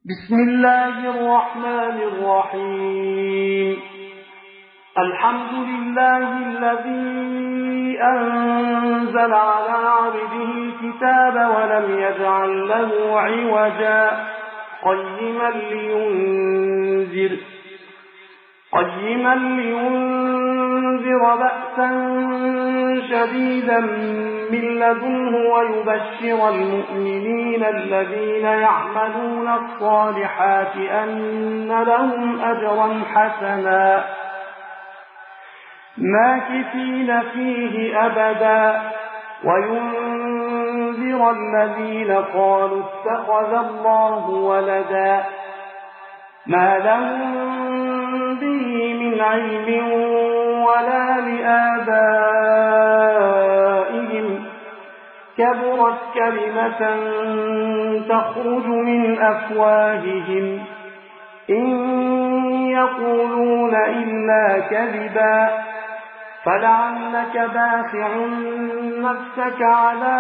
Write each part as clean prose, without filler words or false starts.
بسم الله الرحمن الرحيم. الحمد لله الذي أنزل على عبده الكتاب ولم يجعل له عوجا قيما لينذر بأسا شديدا من لدنه ويبشر المؤمنين الذين يعملون الصالحات أن لهم أجرا حسنا ماكثين فيه أبدا وينذر الذين قالوا اتخذ الله ولدا ما لهم به من علم ولا لآبائهم كبرت كلمة تخرج من أفواههم إن يقولون إلا كذبا فلعلك باخع نفسك على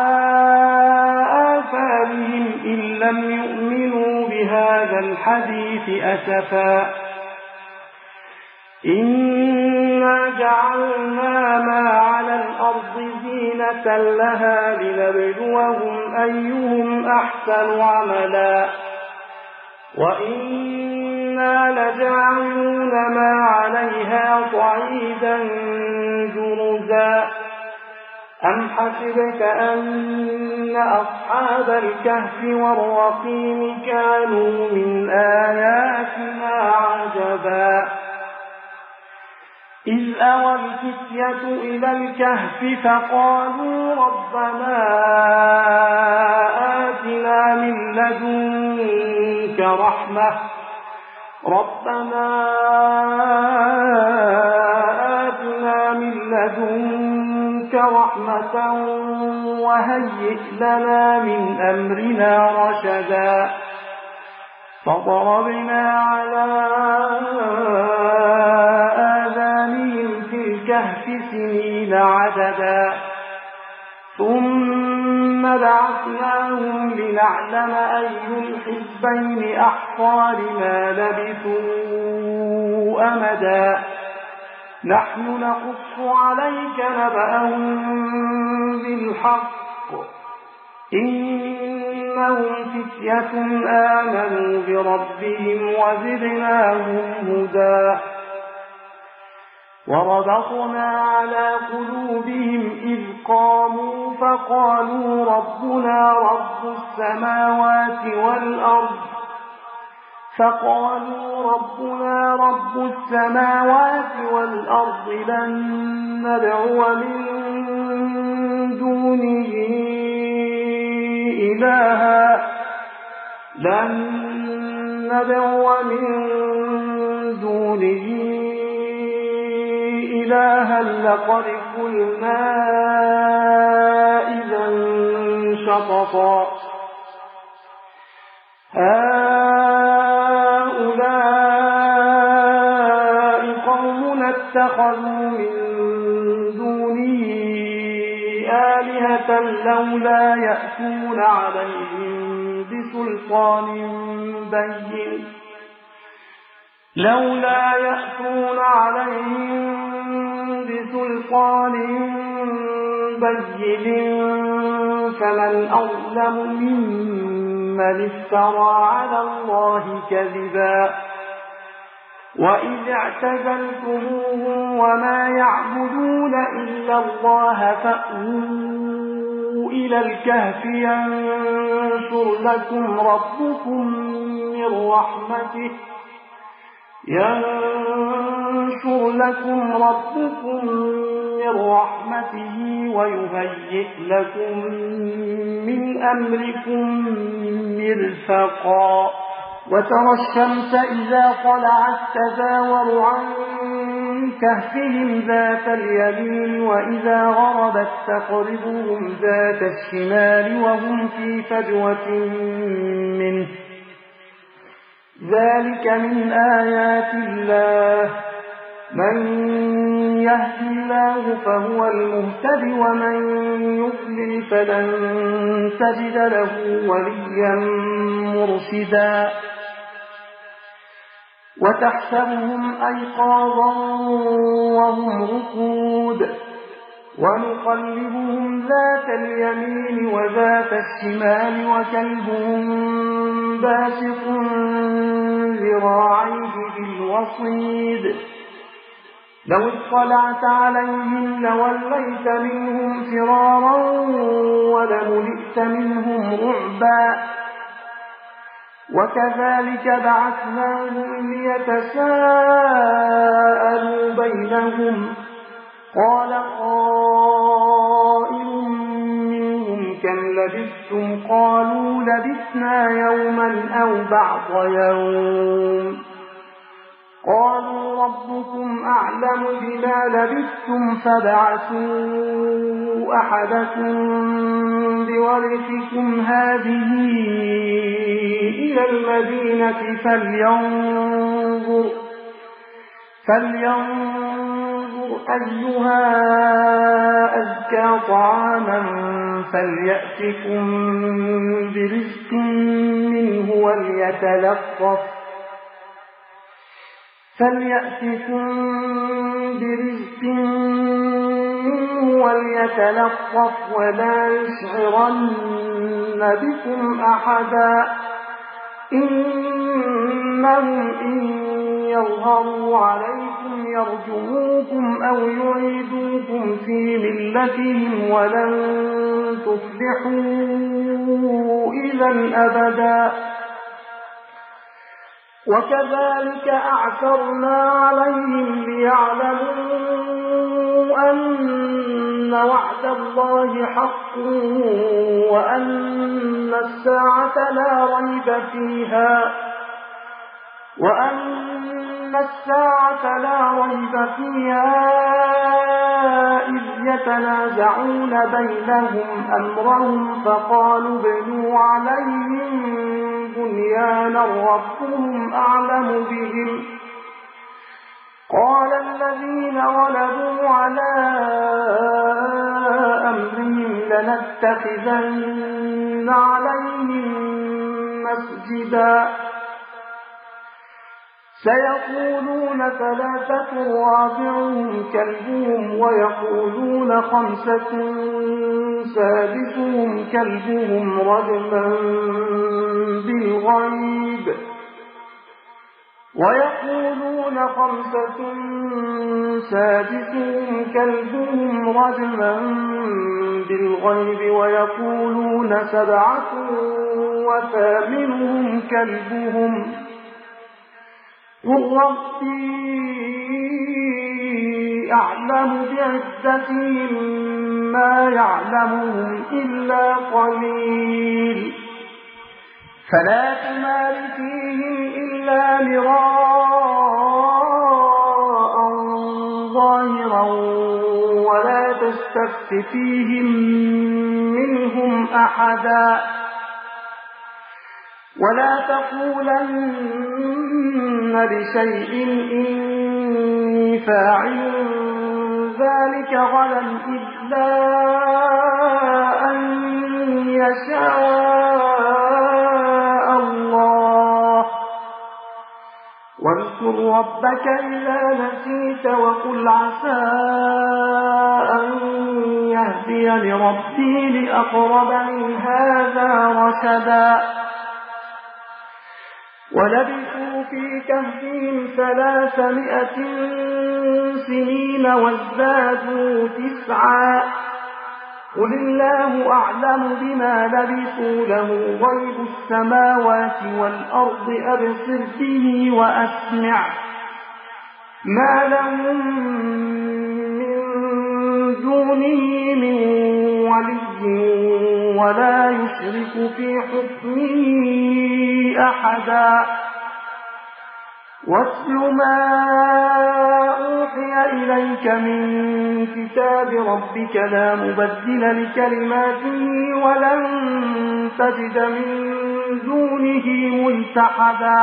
آثارهم إن لم يؤمنوا بهذا الحديث أسفا إنا جعلنا ما على الأرض زينة لها لنبلوهم أيهم أحسن عملا وإنا لجاعلون ما عليها صعيدا جرزا أم حسبت أن أصحاب الكهف والرقيم كانوا من آياتنا عجبا إذ أوى الفتية إلى الكهف فقالوا ربنا آتنا من لدنك رحمة وهيئ لنا من أمرنا رشدا فضربنا على آذانهم في الكهف سنين عددا ثم بعثناهم لنعلم أي الحزبين أحصى لما لبثوا أمدا نحن نقص عليك نبأهم بالحق إنهم فتية آمنوا بربهم وزدناهم هدى وربطنا على قلوبهم إذ قاموا فقالوا ربنا رب السماوات والأرض لن ندعو من دونه إلها لقد قلنا إذا شططا هؤلاء قومنا اتخذوا من دونه آلهة لولا يأتون عليهم بسلطان بين فمن أظلم ممن افترى على الله كذبا وإذ اعتزلتموهم وما يعبدون إلا الله فأووا إلى الكهف ينشر لكم ربكم من رحمته ويهيئ لكم من أمركم مرفقا وترى الشمس إذا طلعت تزاور عن كهفهم ذات اليمين وإذا غربت تقرضهم ذات الشمال وهم في فجوة منه ذلك من آيات الله من يهد الله فهو المهتد ومن يضلل فلن تجد له وليا مرشدا وتحسبهم أيقاظا وهم رقود ونقلبهم ذات اليمين وذات الشمال وكلبهم باسط ذراعيه بالوصيد لو اطلعت عليهم لوليت منهم فرارا ولملئت منهم رعبا وكذلك بعثناهم ليتساءلوا بينهم قال قائل منهم كم لبثتم قالوا لبثنا يوما أو بعض يوم قالوا ربكم أعلم بما لبثتم فابعثوا أحدكم بورقكم هذه إلى المدينة فلينظر أيها أزكى طعاما فليأتكم برزق منه وليتلطف ولا يشعرن بكم أحدا إنهم إن يظهروا عليكم يرجموكم أو يعيدوكم في ملتهم ولن تفلحوا إذا أبدا وكذلك أعثرنا عليهم ليعلموا أن وعد الله حق وأن الساعة لا ريب فيها إذ يتنازعون بينهم أمرهم فقالوا ابنوا عليهم بنيانا ربهم أعلم بهم قال الذين غلبوا على أمرهم لنتخذن عليهم مسجدا سيقولون ثلاثة رابعهم كلبهم ويقولون خمسة سادسهم كلبهم رجما بالغيب ويقولون سبعة وثامنهم كلبهم قل ربي أعلم بعدتهم ما يعلمهم إلا قليل فلا تمار فيهم إلا مراء ظاهرا ولا تستفت فيهم منهم أحدا ولا تقولن لشيء إني فاعل ذلك غدا إلا أن يشاء الله واذكر ربك إذا نسيت وقل عسى أن يهديني ربي لأقرب من هذا رشدا ولبثوا في كهفهم 300 سنين وازدادوا 9 قل الله أعلم بما لبثوا له غيب السماوات والأرض أبصر به وأسمع ما لهم من دونه من ولي ولا يشرك في حكمه أحدا واتل ما أوحي إليك من كتاب ربك لا مبدل لكلماته ولن تجد من دونه ملتحدا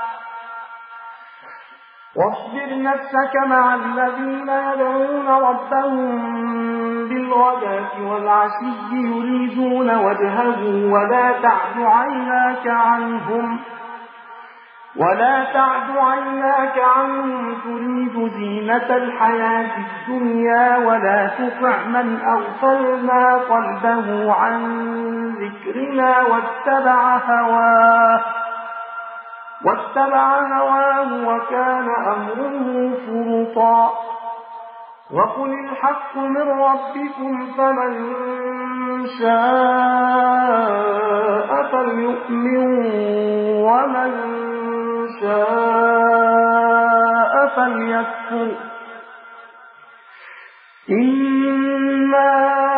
واصبر نفسك مع الذين يدعون ربهم بالغداة والعشي يريدون وجهه ولا تعد عيناك عنهم ولا تعد عيناك عنهم تريد زينة الحياة الدنيا ولا تطع من أغفلنا قلبه عن ذكرنا واتبع هواه وكان أمره فرطا وقل الحق من ربكم فمن شاء فليؤمن ومن شاء فليكفر إنا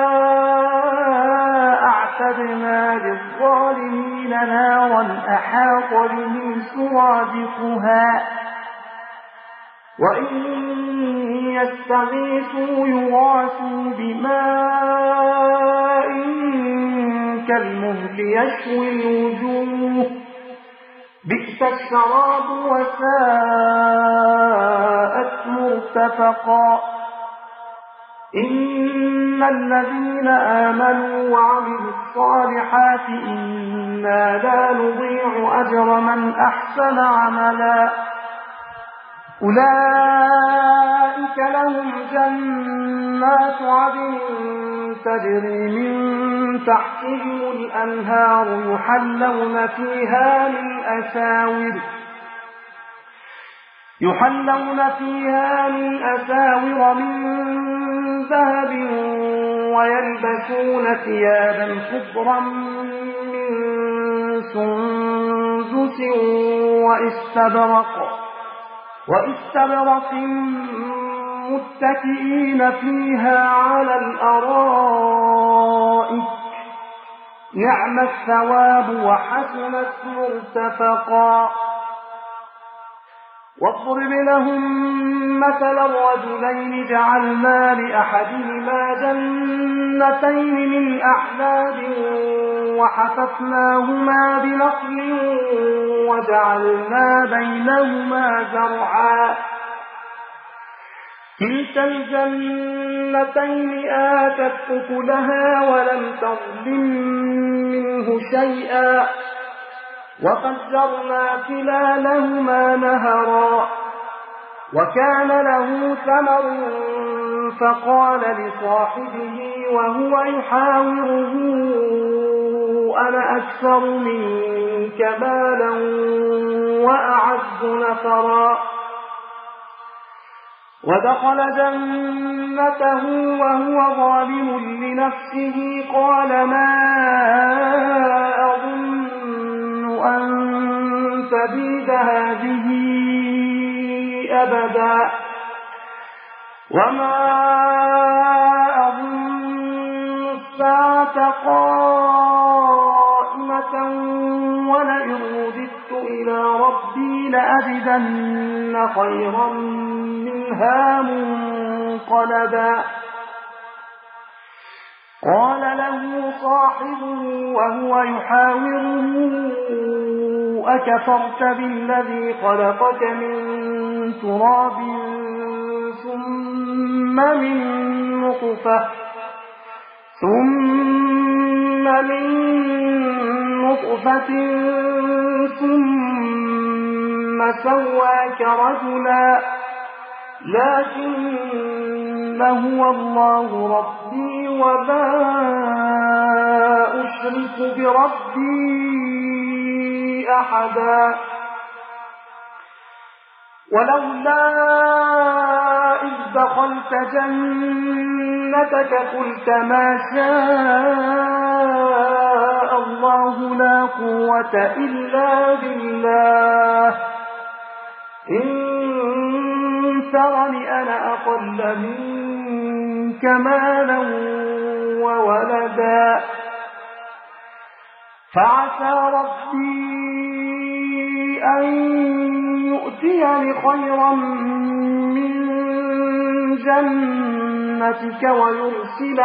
أعتدنا للظالمين نارا أحاط بهم سرادقها وإن يستغيثوا يغاثوا بماء كالمهل يشوي الوجوه بئس الشراب وساءت مرتفقا إن الذين آمنوا وعملوا الصالحات إنا لا نضيع أجر من أحسن عملا أولئك لهم جنات عدن تجري من تحتهم الأنهار يحلون فيها من أساور من ذهب ويلبسون ثيابا خضرا من سندس واستبرق متكئين فيها على الأرائك نعم الثواب وحسنت مرتفقا واضرب لهم مثل الرجلين جعلنا لأحدهما جنتين من أعناب وحففناهما بنخل وجعلنا بينهما زرعا كلتا الجنتين آتت أكلها ولم تظلم منه شيئا وفجرنا خلالهما نهرا وكان له ثمر فقال لصاحبه وهو يحاوره أنا أكثر منك مالا وأعز نفرا ودخل جنته وهو ظالم لنفسه قال ما أظن أن تبيد هذه أبدا وما أظن الساعة قائمة ولئن رددت إلى ربي لأجدن خيرا منها منقلبا قال له صاحبه وهو يحاوره أكفرت بالذي خلقك من تراب ثم من نطفة ثم سواك رجلا لكن هو الله ربي ولا أشرك بربي أحدا ولولا إذ دخلت جنتك قلت ما شاء الله لا قوة إلا بالله إن ترني أنا أقل منك مالا وولدا فعسى ربي أن يؤتيني خيرا من جنتك ويرسل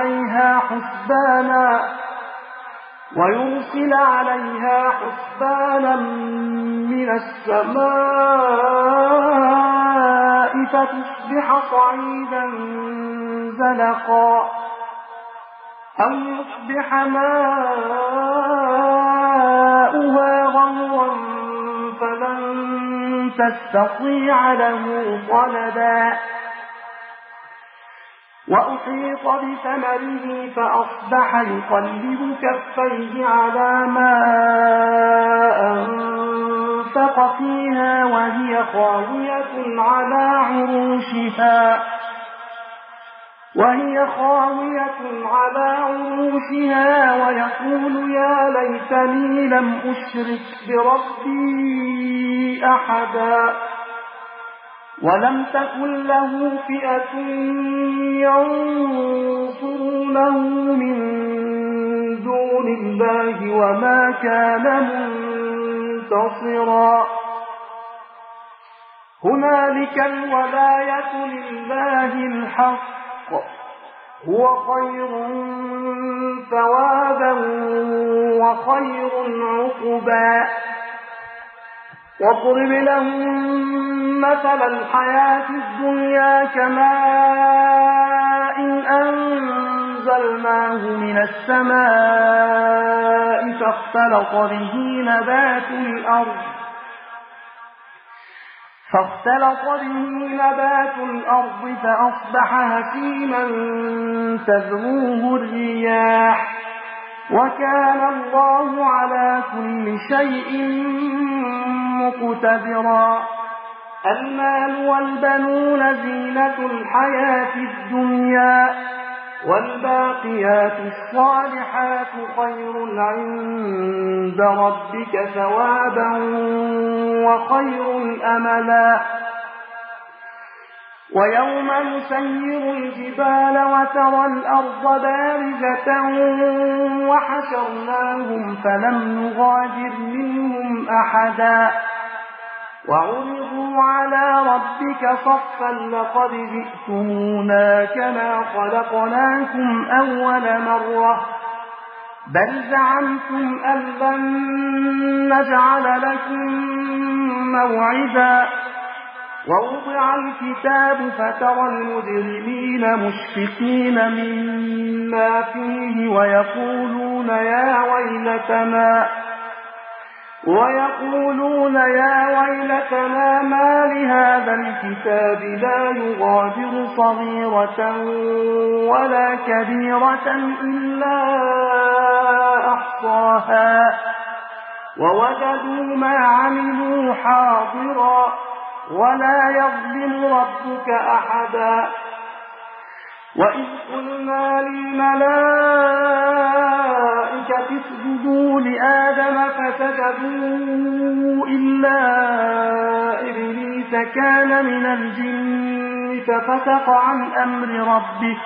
عليها حسبانا من السماء فتصبح صعيدا زلقا أو يصبح ماؤها غورا فلن تستطيع له طلبا وأحيط بثمره فأصبح يقلب كفيه على ما أنفق فيها وهي خاوية على عروشها ويقول يا ليتني لم أشرك بربي أحدا ولم تكن له فئة ينصرونه من دون الله وما كان منتصرا هنالك الولاية لله الحق هو خير ثوابا وخير عقبا واضرب لهم مثل الحياة الدنيا كماء أنزلناه من السماء فاختلط به نبات الأرض فأصبح هشيما تذروه الرياح وكان الله على كل شيء مقتدرا المال والبنون زينة الحياة الدنيا والباقيات الصالحات خير عند ربك ثوابا وخير أملا ويوم نسير الجبال وترى الأرض بارزة وحشرناهم فلم نغادر منهم أحدا وعرضوا على ربك صفا لقد جئتمونا كما خلقناكم أول مرة بل زعمتم أن لن نجعل لكم موعدا ووضع الكتاب فترى المجرمين مشفقين مما فيه ويقولون يا ويلتنا ما لهذا الكتاب لا يغادر صغيرة ولا كبيرة إلا أحصاها ووجدوا ما عملوا حاضرا ولا يظلم ربك أحدا وإذ قلنا للملائكة اسجدوا لآدم فسجدوا إلا إبليس كان من الجن ففسق عن أمر ربه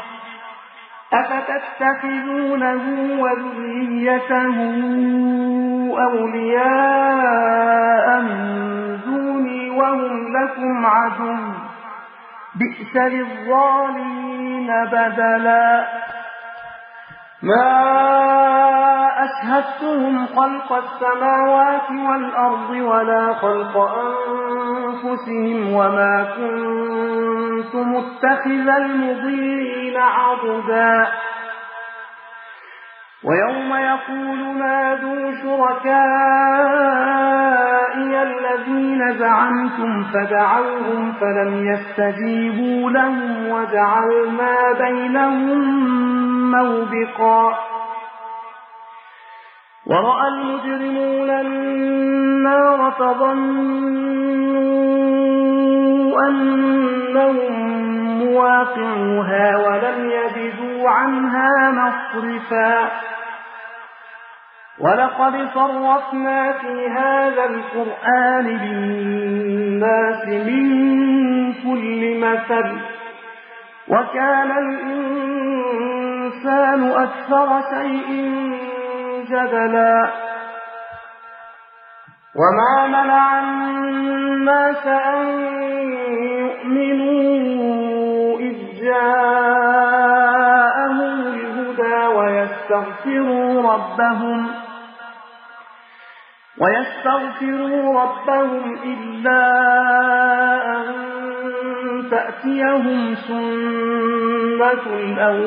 أفتتخذونه وذريته أولياء من دوني وهم لكم عدو بئس للظالمين بدلا ما أشهدتهم خلق السماوات والأرض ولا خلق أنفسهم وما كنت متخذ المضلين عضدا ويوم يقول نادوا شركائي الذين زعمتم فدعوهم فلم يستجيبوا لهم وجعلنا بينهم موبقا ورأى المجرمون النار فظنوا أنهم مواقعوها ولم يجدوا عنها مصرفا ولقد صرفنا في هذا القرآن للناس من كل مثل وكان الإنسان أكثر شيء جدلا وما منع الناس أن يؤمنوا إذ جاءهم الهدى ويستغفروا ربهم إلا أن تأتيهم سنة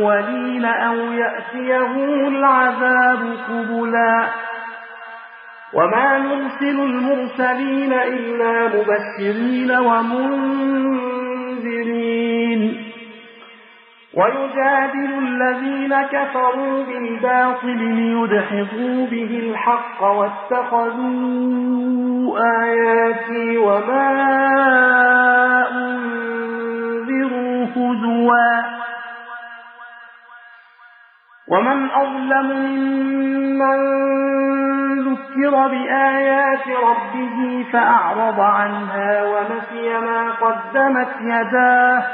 الأولين أو يأتيهم العذاب قبلا وما نرسل المرسلين إلا مبشرين ومنذرين ويجادل الذين كفروا بالباطل ليدحضوا به الحق واتخذوا آياتي وما أنذروا هزوا ومن أظلم ممن ذكر بآيات ربه فأعرض عنها ونسي ما قدمت يداه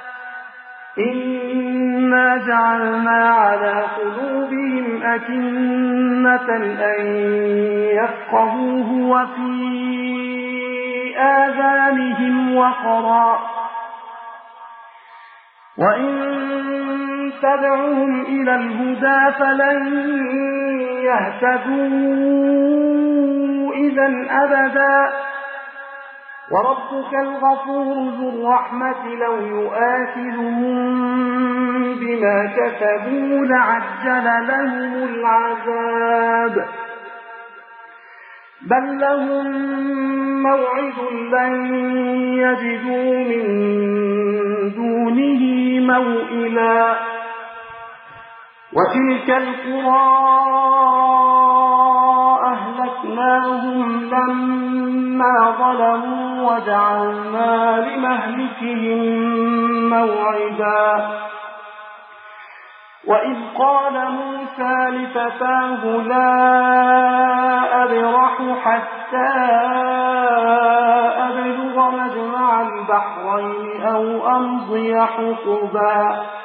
إنا جعلنا على قلوبهم أكنة أن يفقهوه وفي آذانهم وقرا وإن تدعوهم إلى الهدى فلن يهتدوا إذن أبدا وربك الغفور ذو الرحمة لو يؤاخذهم بما كسبوا لعجل لهم العذاب بل لهم موعد لن يجدوا من دونه موئلا وتلك القرى أهلكناهم لما ظلموا وجعلنا لمهلكهم موعدا وإذ قال موسى لفتاه لا أبرح حتى أبلغ مجمع البحرين أو أمضي حقبا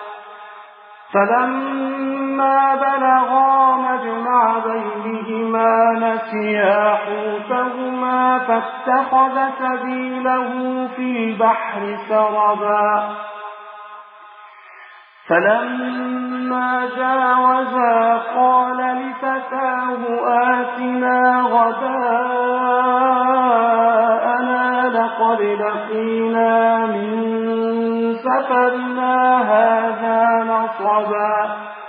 فلما بلغا مجمع بينهما نسيا حوتهما فاتخذ سبيله في البحر سربا فلما جاوزا قال لفتاه آتنا غداءنا لقد لقينا من سفرنا هذا نصبا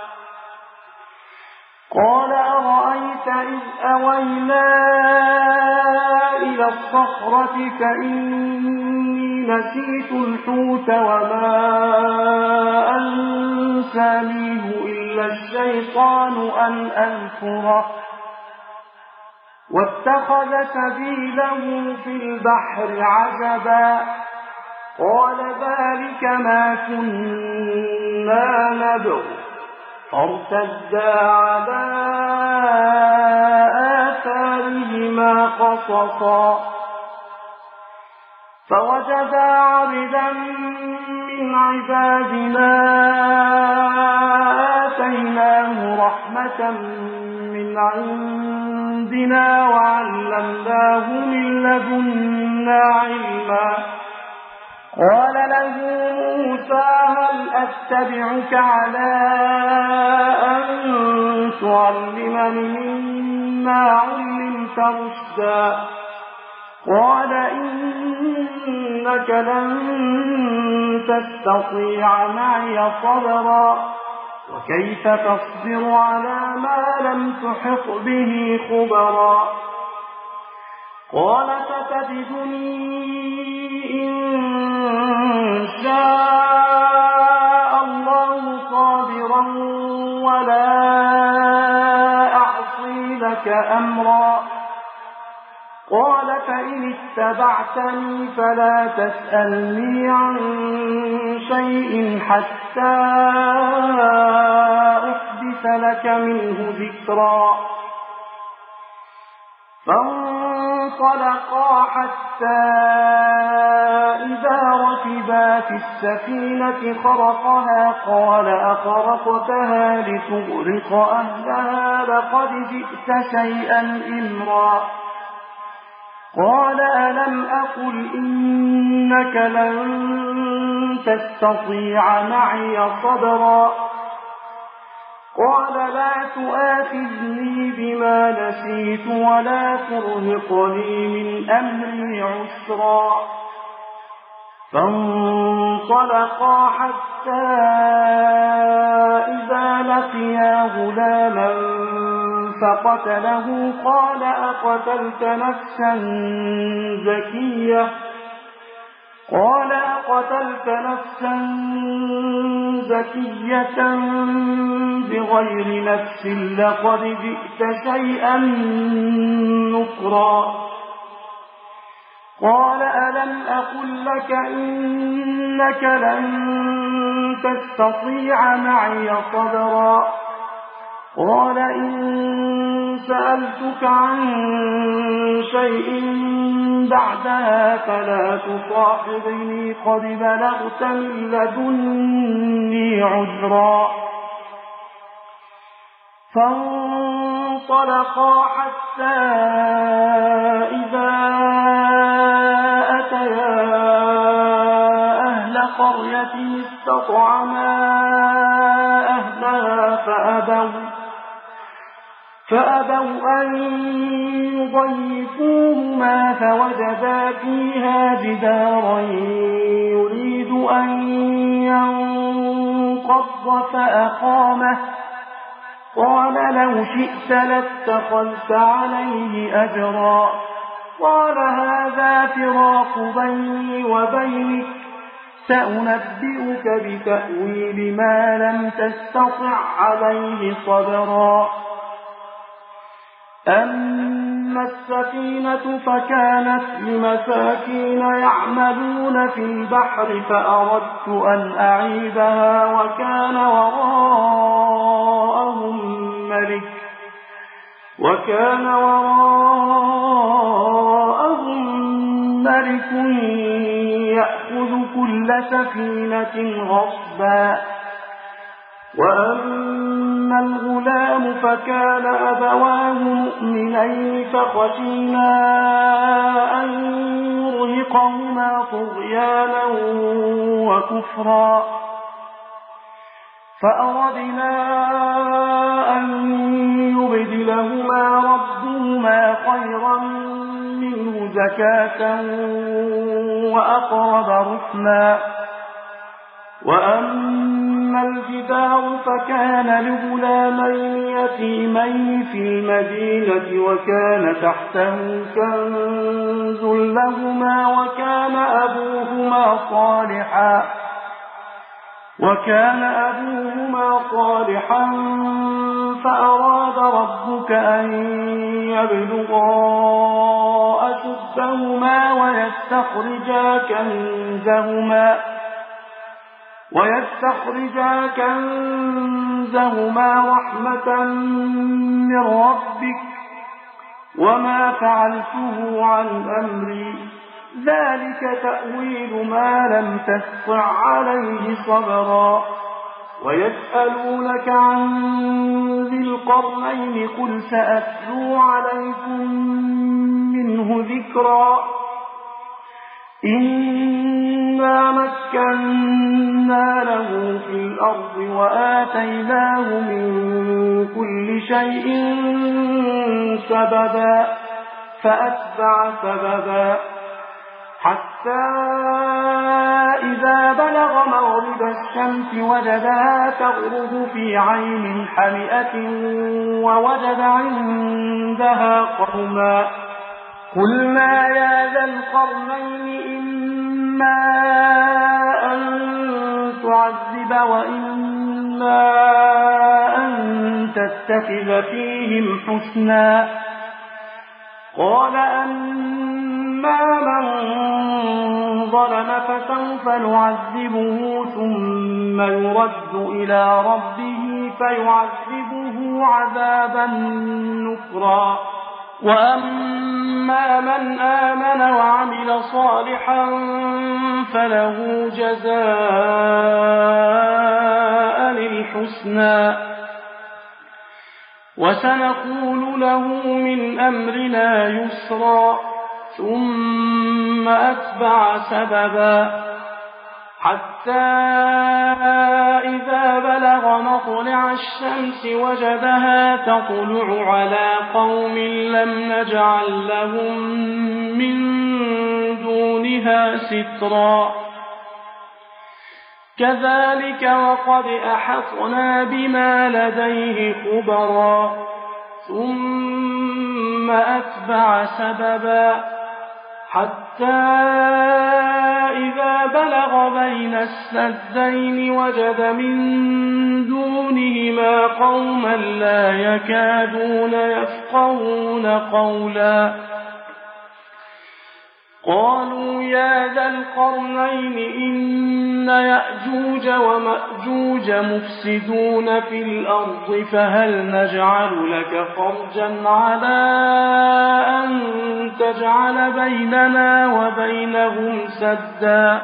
قال أرأيت إذ أوينا إلى الصخرة فإني نسيت الحوت وما أنسانيه إلا الشيطان أن أذكره واتخذ سبيله في البحر عجبا قال ذلك ما كنا نبغ فارتدا على آثارهما قصصا فوجدا عبدا من عبادنا آتيناه رحمة من عندنا وعلمناه من لدنا علما قال له موسى هل أتبعك على أن تعلمني مما علمت رشدا قال إنك لن تستطيع معي صبرا وكيف تصبر على ما لم تحط به خبرا قال ستجدني إن شاء الله صابرا ولا أعصي لك أمرا قال فإن اتبعتني فلا تسألني عن شيء حتى أحدث لك منه ذكرا فانطلقا حتى إذا ركبا في السفينة خرقها قال أخرقتها لتغرق أهلها لقد جئت شيئا إمرا قال ألم أقل إنك لن تستطيع معي صبرا قال لا تؤاخذني بما نسيت ولا ترهقني من أمري عسرا فانطلقا حتى إذا لقيا غلاما فقتله قال أقتلت نفسا زكية بغير نفس لقد جئت شيئا نكرا قال ألم أقل لك إنك لن تستطيع معي صبرا قال إن سألتك عن شيء بعدها فلا تصاحبني قد بلغت من لدني عذرا فانطلقا حتى إذا أتيا أهل قرية استطعما أهلها فأبوا أن يضيفوهما فوجدا فيها جدارا يريد أن ينقض فأقامه قال لو شئت لاتخذت عليه أجرا قال هذا فراق بيني وبينك سأنبئك بتأويل ما لم تستطع عليه صبرا أما السفينة فكانت لمساكين يعملون في البحر فأردت أن أعيبها وكان وراءهم ملك يأخذ كل سفينة غصبا وأما الغلام فكان أبواه مؤمنين فخشينا أن يرهقهما طغيانا وكفرا فأردنا أن يبدلهما ربهما خيرا منه زكاة وأقرب رحما وأما الجدار فكان لغلامين يتيمين في المدينة وكان تحته كنز لهما وكان أبوهما صالحا فأراد ربك أن يبلغا أشدهما ويستخرجا كنزهما رحمة من ربك وما فعلته عن أمري ذلك تأويل ما لم تستطع عليه صبرا ويسألونك عن ذي القرنين قل سأتلو عليكم منه ذكرا إنا مكنا له في الأرض وآتيناه من كل شيء سببا فأتبع سببا حتى إذا بلغ مغرب الشمس وجدها تغرب في عين حمئة ووجد عندها قوما قلنا يا ذا القرنين إما أن تعذب وإما أن تتخذ فيهم حسنا قال أما من ظلم فسوف نعذبه ثم يرد إلى ربه فيعذبه عذابا نكرا وأما من آمن وعمل صالحا فله جزاء الحسنى وسنقول له من أمرنا يسرا ثم أتبع سببا حتى إذا بلغ مطلع الشمس وجدها تطلع على قوم لم نجعل لهم من دونها سترا كذلك وقد أحطنا بما لديه خبرا ثم أتبع سببا حتى إذا بلغ بين السدين وجد من دونهما قوما لا يكادون يفقهون قولا قالوا يا ذا القرنين إن يأجوج ومأجوج مفسدون في الأرض فهل نجعل لك خرجا على أن تجعل بيننا وبينهم سدا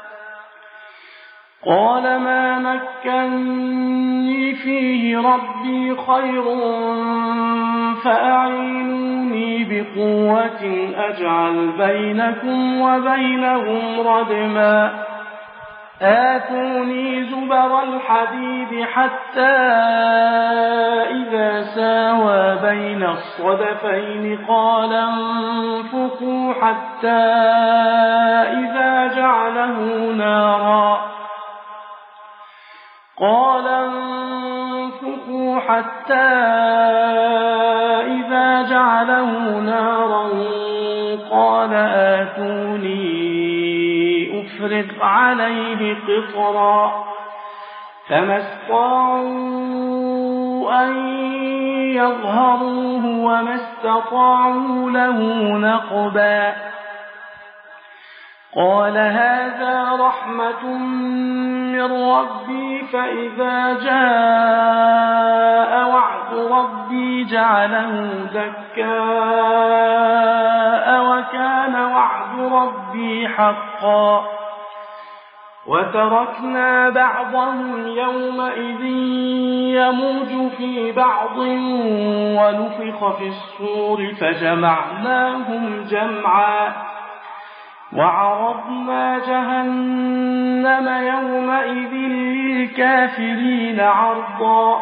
قال ما مكني فيه ربي خير فأعينوني بقوة أجعل بينكم وبينهم ردما آتوني زبر الحديد حتى إذا ساوى بين الصدفين قال انفخوا حتى إذا جعله نارا قال آتوني أفرغ عليه قطرا فما استطاعوا أن يظهروه وما استطاعوا له نقبا قال هذا رحمة من ربي فإذا جاء وعد ربي جعله دكاء وكان وعد ربي حقا وتركنا بعضهم يومئذ يموج في بعض ونفخ في الصور فجمعناهم جمعا وعرضنا جهنم يومئذ للكافرين عرضا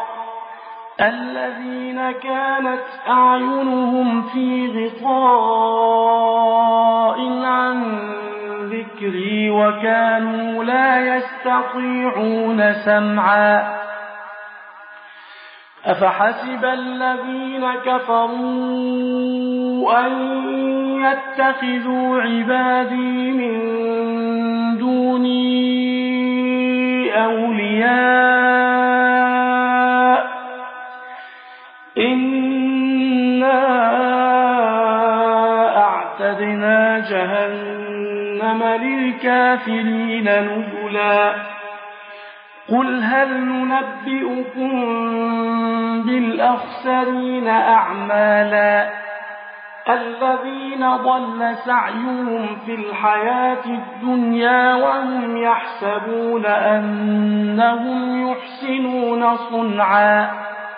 الذين كانت أعينهم في غطاء عن ذكري وكانوا لا يستطيعون سمعا أفحسب الذين كفروا أن يتخذوا عبادي من دوني أولياء إنا أعتدنا جهنم للكافرين نزلا قل هل ننبئكم بالأخسرين أعمالا الذين ضل سعيهم في الحياة الدنيا وهم يحسبون أنهم يحسنون صنعا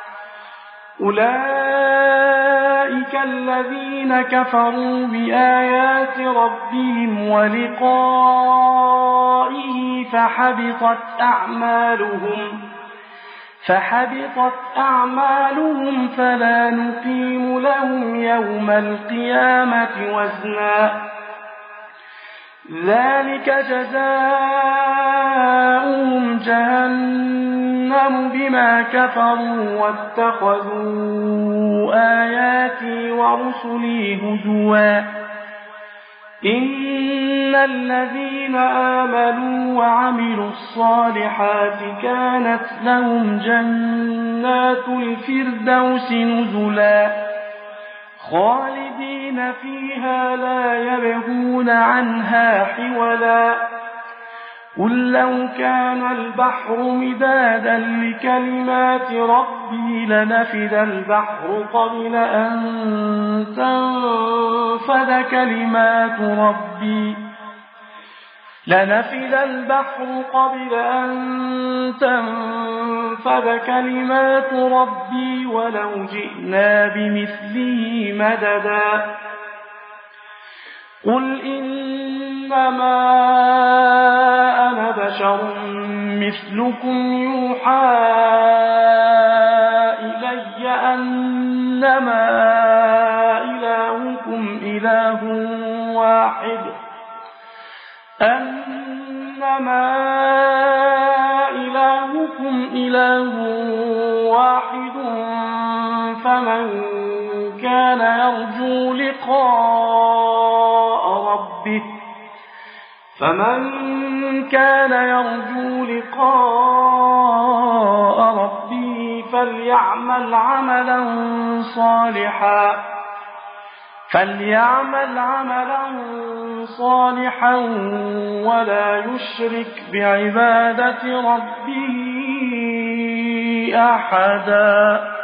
أولئك الذين كفروا بآيات ربهم ولقائه فحبطت أعمالهم فلا نقيم لهم يوم القيامة وزنا ذلك جزاؤهم جهنم بما كفروا واتخذوا آياتي ورسلي هزوا إن الذين آمنوا وعملوا الصالحات كانت لهم جنات الفردوس نزلا خالدين فيها لا يبغون عنها حولا قل لو كان البحر مدادا لكلمات ربي لنفد البحر قبل أن تنفد كلمات ربي ولو جئنا بمثله مددا قل إنما أنا بشر مثلكم يوحى إلي أنما إلهكم إله واحد فمن كان يرجو لقاء ربه فليعمل عملا صالحا ولا يشرك بعبادة ربه أحدا.